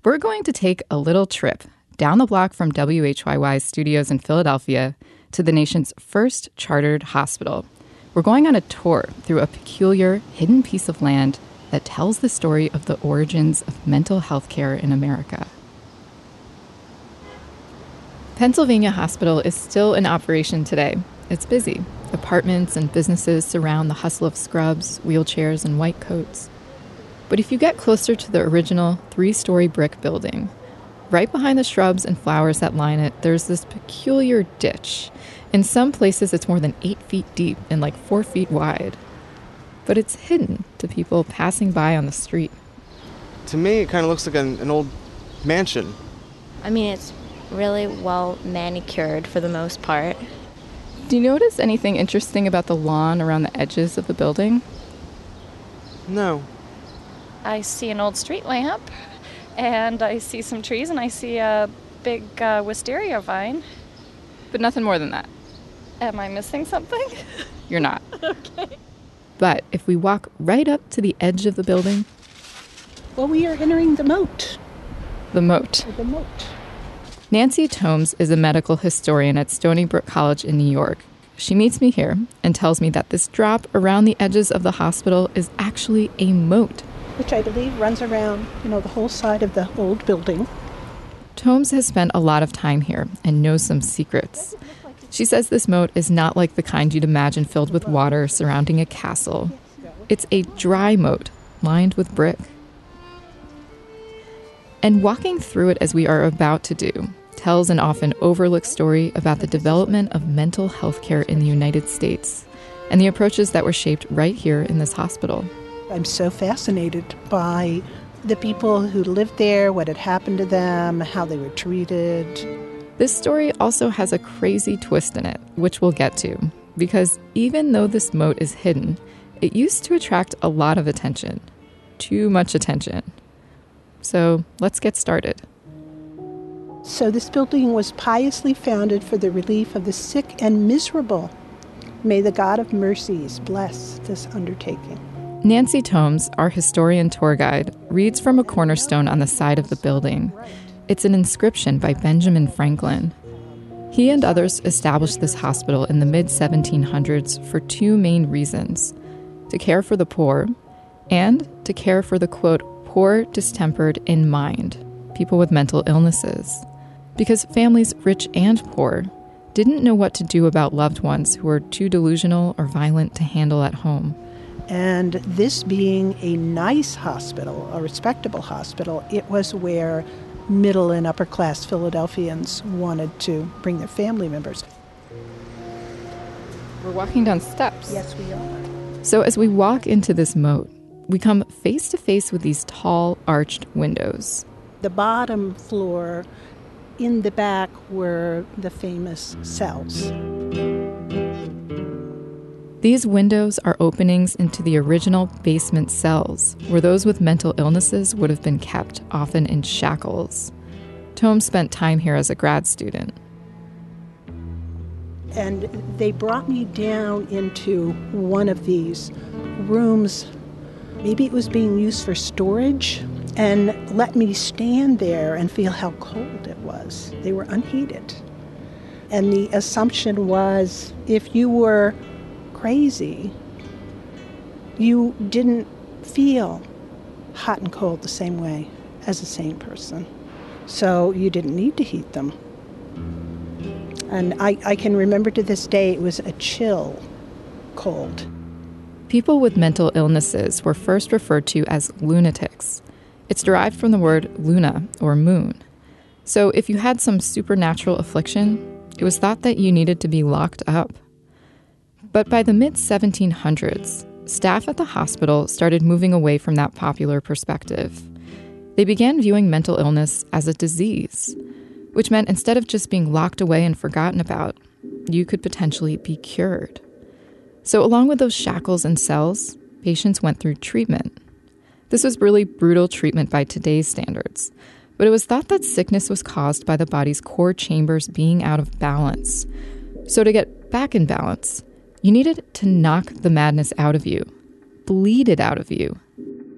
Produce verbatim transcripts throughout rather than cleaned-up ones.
We're going to take a little trip down the block from W H Y Y's studios in Philadelphia to the nation's first chartered hospital. We're going on a tour through a peculiar, hidden piece of land that tells the story of the origins of mental health care in America. Pennsylvania Hospital is still in operation today. It's busy. Apartments and businesses surround the hustle of scrubs, wheelchairs, and white coats. But if you get closer to the original three-story brick building, right behind the shrubs and flowers that line it, there's this peculiar ditch. In some places, it's more than eight feet deep and like four feet wide. But it's hidden to people passing by on the street. To me, it kind of looks like an, an old mansion. I mean, it's really well manicured for the most part. Do you notice anything interesting about the lawn around the edges of the building? No. I see an old street lamp, and I see some trees, and I see a big uh, wisteria vine. But nothing more than that. Am I missing something? You're not. Okay. But if we walk right up to the edge of the building... Well, we are entering the moat. The moat. The moat. Nancy Tomes is a medical historian at Stony Brook College in New York. She meets me here and tells me that this drop around the edges of the hospital is actually a moat. Which I believe runs around, you know, the whole side of the old building. Tomes has spent a lot of time here and knows some secrets. She says this moat is not like the kind you'd imagine filled with water surrounding a castle. It's a dry moat lined with brick. And walking through it as we are about to do tells an often overlooked story about the development of mental health care in the United States and the approaches that were shaped right here in this hospital. I'm so fascinated by the people who lived there, what had happened to them, how they were treated. This story also has a crazy twist in it, which we'll get to, because even though this moat is hidden, it used to attract a lot of attention. Too much attention. So let's get started. So this building was piously founded for the relief of the sick and miserable. May the God of mercies bless this undertaking. Nancy Tomes, our historian tour guide, reads from a cornerstone on the side of the building. It's an inscription by Benjamin Franklin. He and others established this hospital in the mid seventeen hundreds for two main reasons: to care for the poor and to care for the, quote, poor distempered in mind, people with mental illnesses. Because families, rich and poor, didn't know what to do about loved ones who were too delusional or violent to handle at home. And this being a nice hospital, a respectable hospital, it was where middle and upper class Philadelphians wanted to bring their family members. We're walking down steps. Yes, we are. So as we walk into this moat, we come face to face with these tall, arched windows. The bottom floor, in the back, were the famous cells. These windows are openings into the original basement cells, where those with mental illnesses would have been kept, often in shackles. Tomes spent time here as a grad student. And they brought me down into one of these rooms. Maybe it was being used for storage, and let me stand there and feel how cold it was. They were unheated. And the assumption was, if you were crazy, you didn't feel hot and cold the same way as a sane person. So you didn't need to heat them. And I, I can remember to this day it was a chill cold. People with mental illnesses were first referred to as lunatics. It's derived from the word luna, or moon. So if you had some supernatural affliction, it was thought that you needed to be locked up. But by the mid seventeen hundreds, staff at the hospital started moving away from that popular perspective. They began viewing mental illness as a disease, which meant instead of just being locked away and forgotten about, you could potentially be cured. So along with those shackles and cells, patients went through treatment. This was really brutal treatment by today's standards, but it was thought that sickness was caused by the body's core chambers being out of balance. So to get back in balance, you needed to knock the madness out of you, bleed it out of you.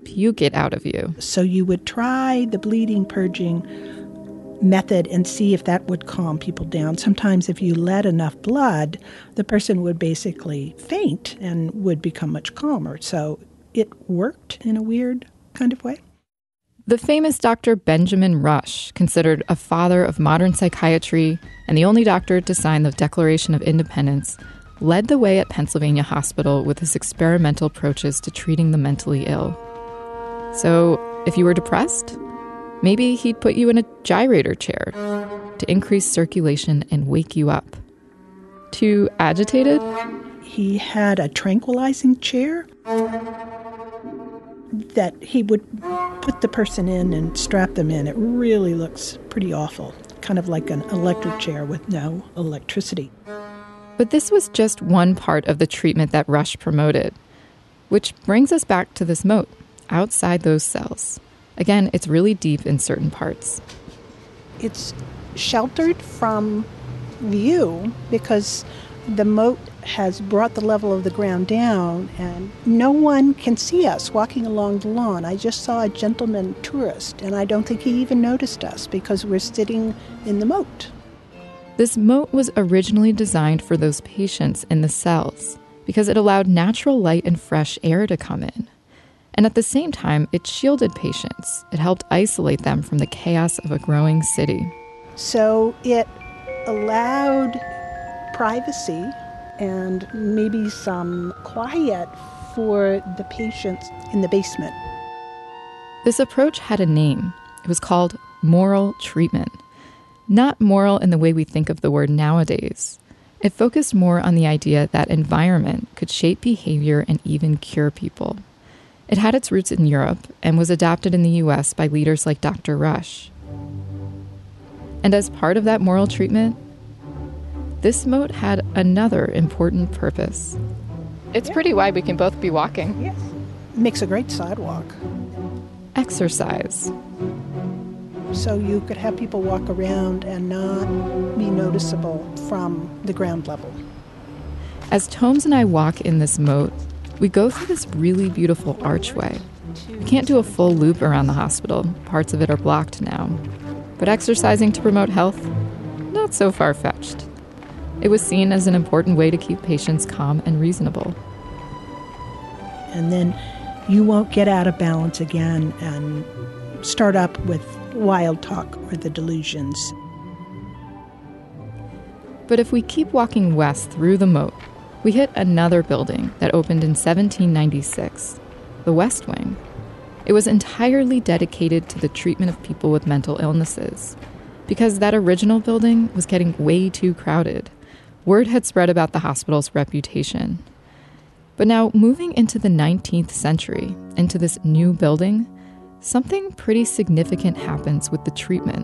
puke it out of you. So you would try the bleeding purging method and see if that would calm people down. Sometimes if you let enough blood, the person would basically faint and would become much calmer. So it worked in a weird kind of way. The famous Doctor Benjamin Rush, considered a father of modern psychiatry and the only doctor to sign the Declaration of Independence, led the way at Pennsylvania Hospital with his experimental approaches to treating the mentally ill. So, if you were depressed, maybe he'd put you in a gyrator chair to increase circulation and wake you up. Too agitated? He had a tranquilizing chair that he would put the person in and strap them in. It really looks pretty awful, kind of like an electric chair with no electricity. But this was just one part of the treatment that Rush promoted, which brings us back to this moat, outside those cells. Again, it's really deep in certain parts. It's sheltered from view because the moat has brought the level of the ground down and no one can see us walking along the lawn. I just saw a gentleman tourist and I don't think he even noticed us because we're sitting in the moat. This moat was originally designed for those patients in the cells because it allowed natural light and fresh air to come in. And at the same time, it shielded patients. It helped isolate them from the chaos of a growing city. So it allowed privacy and maybe some quiet for the patients in the basement. This approach had a name. It was called moral treatment. Not moral in the way we think of the word nowadays. It focused more on the idea that environment could shape behavior and even cure people. It had its roots in Europe and was adopted in the U S by leaders like Doctor Rush. And as part of that moral treatment, this moat had another important purpose. It's yeah. pretty wide. We can both be walking. Yes. Makes a great sidewalk. Exercise. So you could have people walk around and not be noticeable from the ground level. As Tomes and I walk in this moat, we go through this really beautiful archway. We can't do a full loop around the hospital. Parts of it are blocked now. But exercising to promote health? Not so far-fetched. It was seen as an important way to keep patients calm and reasonable. And then you won't get out of balance again and start up with wild talk or the delusions. But if we keep walking west through the moat, we hit another building that opened in seventeen ninety-six, the West Wing. It was entirely dedicated to the treatment of people with mental illnesses, because that original building was getting way too crowded. Word had spread about the hospital's reputation. But now, moving into the nineteenth century, into this new building, something pretty significant happens with the treatment.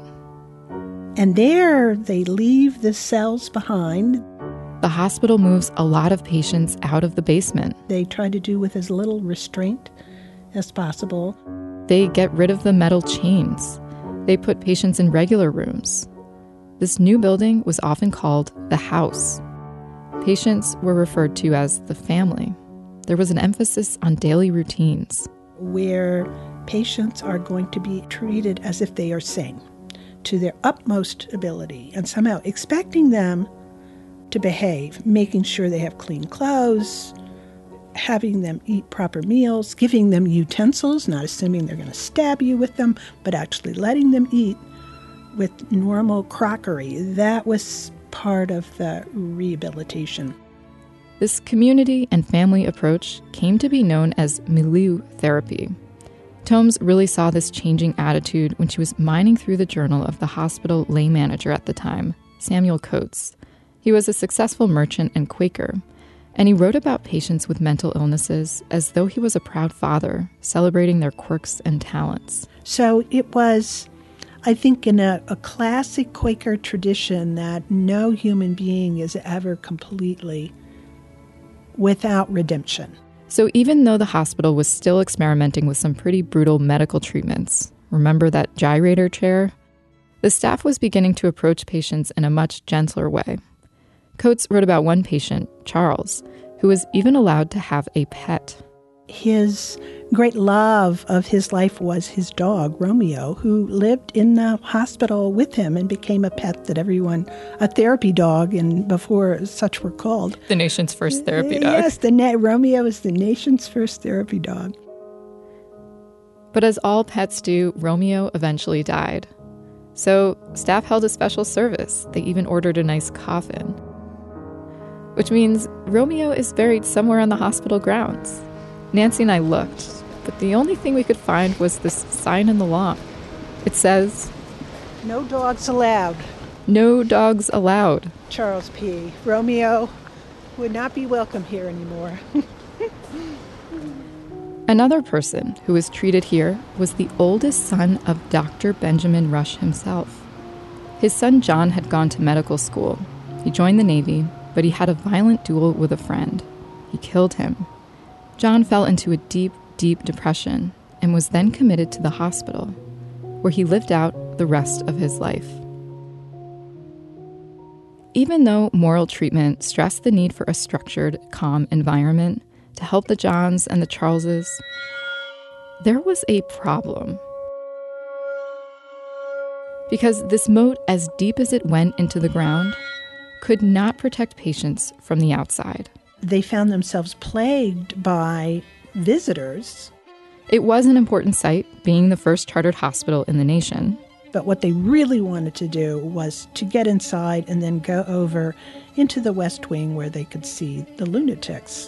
And there they leave the cells behind. The hospital moves a lot of patients out of the basement. They try to do with as little restraint as possible. They get rid of the metal chains. They put patients in regular rooms. This new building was often called the house. Patients were referred to as the family. There was an emphasis on daily routines, where patients are going to be treated as if they are sane, to their utmost ability, and somehow expecting them to behave, making sure they have clean clothes, having them eat proper meals, giving them utensils, not assuming they're going to stab you with them, but actually letting them eat with normal crockery. That was part of the rehabilitation. This community and family approach came to be known as milieu therapy. Tomes really saw this changing attitude when she was mining through the journal of the hospital lay manager at the time, Samuel Coates. He was a successful merchant and Quaker, and he wrote about patients with mental illnesses as though he was a proud father, celebrating their quirks and talents. So it was, I think, in a, a classic Quaker tradition that no human being is ever completely without redemption. So even though the hospital was still experimenting with some pretty brutal medical treatments, remember that gyrator chair? The staff was beginning to approach patients in a much gentler way. Coates wrote about one patient, Charles, who was even allowed to have a pet. his great love of his life was his dog, Romeo, who lived in the hospital with him and became a pet that everyone, a therapy dog, and before such were called. The nation's first therapy dog. Yes, the na- Romeo is the nation's first therapy dog. But as all pets do, Romeo eventually died. So staff held a special service. They even ordered a nice coffin. Which means Romeo is buried somewhere on the hospital grounds. Nancy and I looked, but the only thing we could find was this sign in the lawn. It says, "No dogs allowed." No dogs allowed. Charles P. Romeo would not be welcome here anymore. Another person who was treated here was the oldest son of Doctor Benjamin Rush himself. His son John had gone to medical school. He joined the Navy, but he had a violent duel with a friend. He killed him. John fell into a deep, deep depression and was then committed to the hospital, where he lived out the rest of his life. Even though moral treatment stressed the need for a structured, calm environment to help the Johns and the Charleses, there was a problem. Because this moat, as deep as it went into the ground, could not protect patients from the outside. They found themselves plagued by visitors. It was an important site, being the first chartered hospital in the nation. But what they really wanted to do was to get inside and then go over into the West Wing where they could see the lunatics.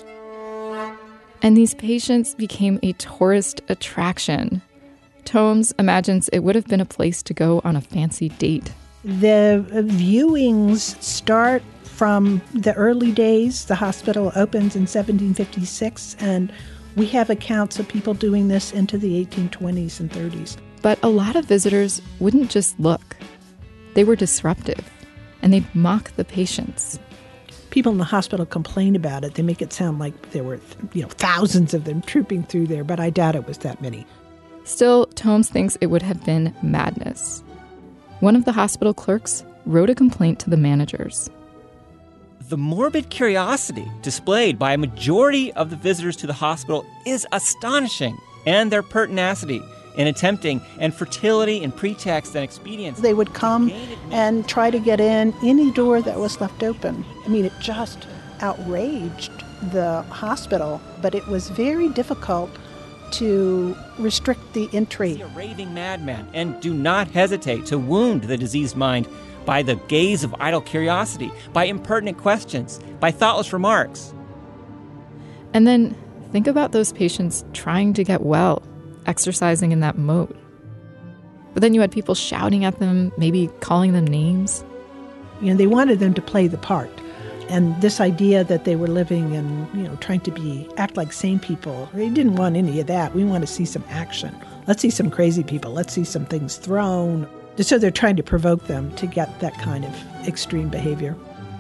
And these patients became a tourist attraction. Tomes imagines it would have been a place to go on a fancy date. The viewings start from the early days. The hospital opens in seventeen fifty-six, and we have accounts of people doing this into the eighteen twenties and thirties. But a lot of visitors wouldn't just look. They were disruptive, and they'd mock the patients. People in the hospital complain about it. They make it sound like there were, you know, thousands of them trooping through there, but I doubt it was that many. Still, Tomes thinks it would have been madness. One of the hospital clerks wrote a complaint to the managers. The morbid curiosity displayed by a majority of the visitors to the hospital is astonishing, and their pertinacity in attempting and fertility and pretext and expedience. They would come and try to get in any door that was left open. I mean, it just outraged the hospital, but it was very difficult to restrict the entry. A raving madman, and do not hesitate to wound the diseased mind by the gaze of idle curiosity, by impertinent questions, by thoughtless remarks. And then think about those patients trying to get well, exercising in that moat. But then you had people shouting at them, maybe calling them names. You know, they wanted them to play the part. And this idea that they were living and, you know, trying to be, act like sane people, they didn't want any of that. We want to see some action. Let's see some crazy people. Let's see some things thrown. So they're trying to provoke them to get that kind of extreme behavior.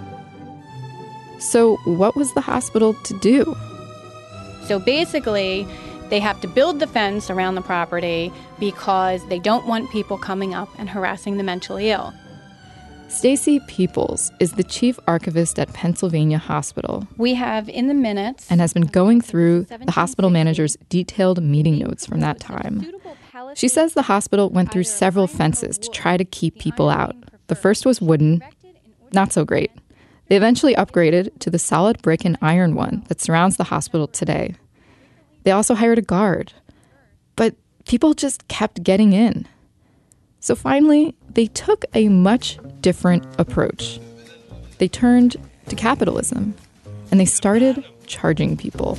So what was the hospital to do? So basically, they have to build the fence around the property because they don't want people coming up and harassing the mentally ill. Stacy Peoples is the chief archivist at Pennsylvania Hospital. We have in the minutes and has been going through the hospital manager's detailed meeting notes from that time. She says the hospital went through several fences to try to keep people out. The first was wooden, not so great. They eventually upgraded to the solid brick and iron one that surrounds the hospital today. They also hired a guard, but people just kept getting in. So finally, they took a much different approach. They turned to capitalism, and they started charging people.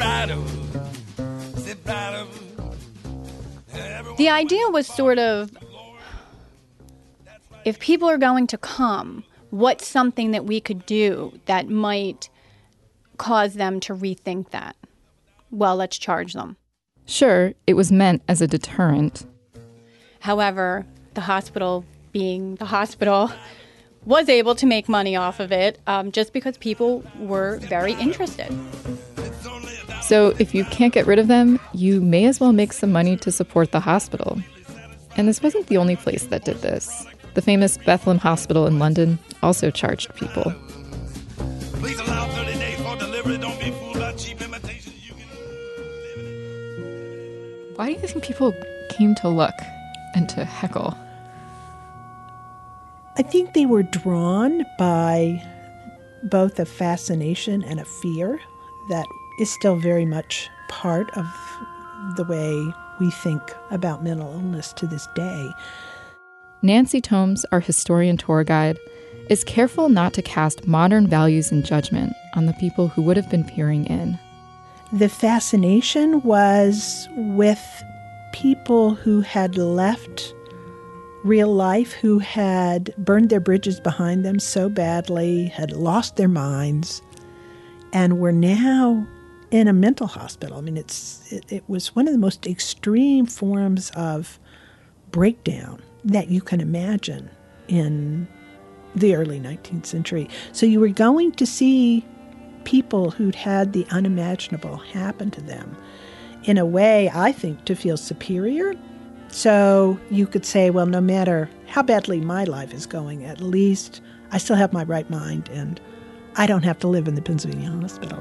The idea was sort of, if people are going to come, what's something that we could do that might cause them to rethink that? Well, let's charge them. Sure, it was meant as a deterrent. However, the hospital, being the hospital, was able to make money off of it um, just because people were very interested. So if you can't get rid of them, you may as well make some money to support the hospital. And this wasn't the only place that did this. The famous Bethlehem Hospital in London also charged people. Please allow thirty days for delivery. Don't be fooled by cheap imitations. You can live Why do you think people came to look and to heckle? I think they were drawn by both a fascination and a fear that is still very much part of the way we think about mental illness to this day. Nancy Tomes, our historian tour guide, is careful not to cast modern values and judgment on the people who would have been peering in. The fascination was with people who had left real life, who had burned their bridges behind them so badly, had lost their minds, and were now in a mental hospital. I mean, it's it, it was one of the most extreme forms of breakdown that you can imagine in the early nineteenth century. So you were going to see people who'd had the unimaginable happen to them in a way, I think, to feel superior. So you could say, well, no matter how badly my life is going, at least I still have my right mind and I don't have to live in the Pennsylvania hospital.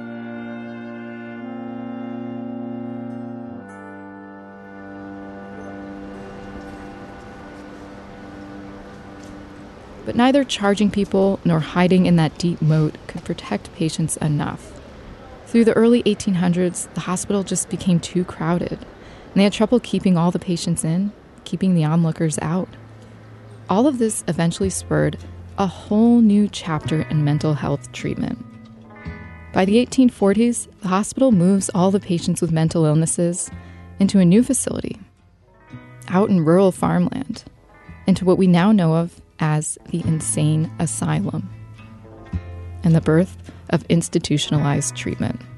But neither charging people nor hiding in that deep moat could protect patients enough. Through the early eighteen hundreds, the hospital just became too crowded, and they had trouble keeping all the patients in, keeping the onlookers out. All of this eventually spurred a whole new chapter in mental health treatment. By the eighteen forties, the hospital moves all the patients with mental illnesses into a new facility, out in rural farmland, into what we now know of as the insane asylum, and the birth of institutionalized treatment.